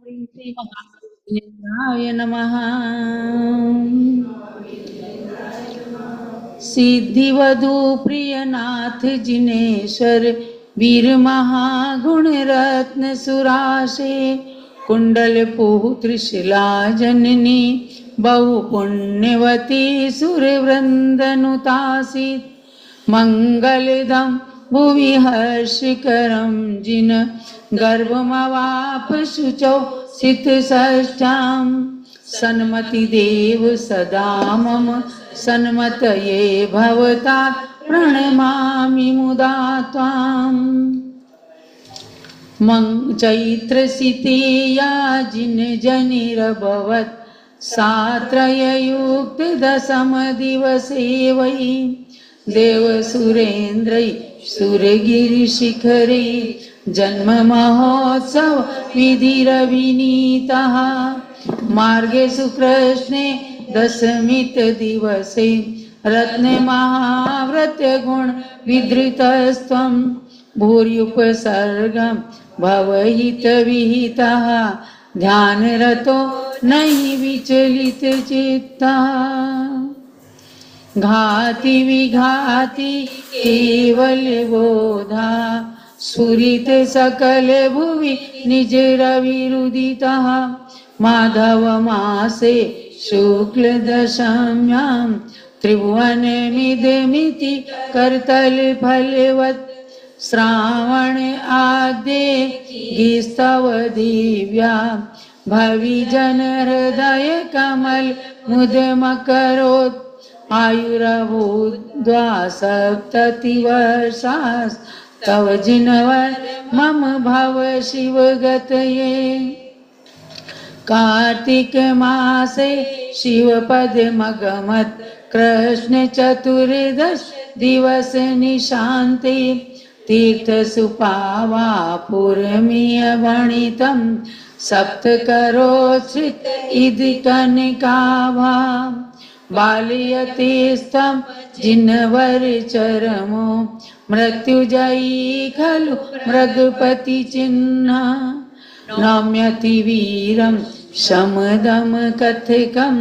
श्री महाविष्णुदेवाय नमः। सिद्धिवधु प्रियनाथ जिनेश्वर वीर महागुण रत्न सुराशे कुंडल पुत्र शिला जननी बहु पुण्यवती सुरवृंदनुतासित मंगलदम भुवि हर्षकरं जिन गर्भमवाप शुचौ सित षष्ठां सन्मति देव सदा मम सन्मतये भवता प्रणमामि मुदा त्वाम्। चैत्रसितेया जिन जनिरभवत् सात्रययुक्त दशम दिवसे वै देवसुरेन्द्रै सुरगिरिशिखरे जन्म महोत्सव विधिरविनीतः मार्गे सुकृष्णे दशमीत दिवसे रत्न महाव्रत गुण विधृतस्त्वं भूर्युपसर्गं भवहित विहितः ध्यानरतो नहि विचलित चित्तः घाति विघाति केवल बोधा स्फुरित सकल भुवि निज रविरुदितः माधव मासे शुक्ल दशम्यां त्रिभुवन मिदमिति करतल फलवत् श्रावण आद्ये स्तव दिव्या भविजन हृदय कमल मुदमकरोत् आयुरभूद्वा सप्ततिवर्षास्तव जिनवर मम भव शिवगतये कार्तिक मासे शिवपदमगमत् कृष्ण चतुर्दश दिवस निशान्ते तीर्थ सुपावा पूर्मीय वणितं सप्तकरोच्छ्रित इद कनकाभा बालयतेस्तं जिनवर चरमो मृत्युजयी खलु मृगपति चिन्ह नम्यति वीरं शमदम कथकं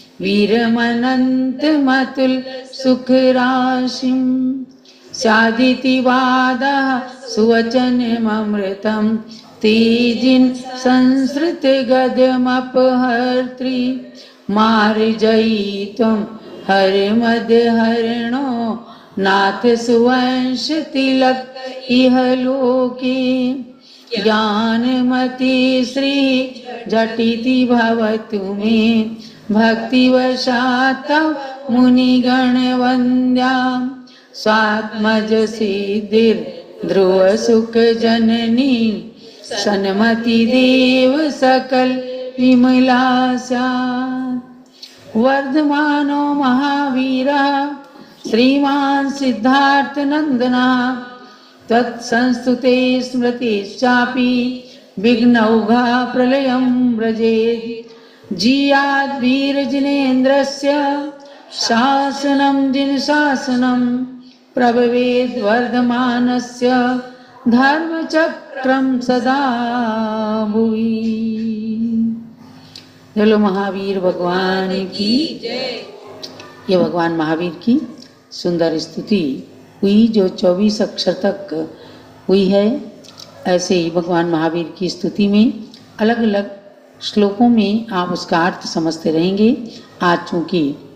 वीरमनन्तमतुल सुखराशिं स्यादिति वादः सुवचनममृतं तेजिन् संसृत गदमपहर्त्री मार्जयित्वं हरमदहरणो नाथ सुवंश तिलक इह लोके ज्ञानमती श्री झटिति भवतु मे भक्तिवशात् तव मुनिगण वन्द्या स्वात्मज सिद्धिर ध्रुव सुख जननी सन्मति देव सकल विमला स्यात्। वर्धमानो महावीरः श्रीमान् सिद्धार्थनन्दनः तत्संस्तुते स्मृतिश्चापि विघ्नौघा प्रलयं व्रजेत् जीयाद् वीरजिनेन्द्रस्य शासनं जिनशासनं प्रभवेद् वर्धमानस्य धर्मचक्रं सदा भुवि। चलो महावीर भगवान की जय। ये भगवान महावीर की सुंदर स्तुति हुई जो 24 अक्षर तक हुई है। ऐसे ही भगवान महावीर की स्तुति में अलग अलग श्लोकों में आप उसका अर्थ समझते रहेंगे। आज चूँकि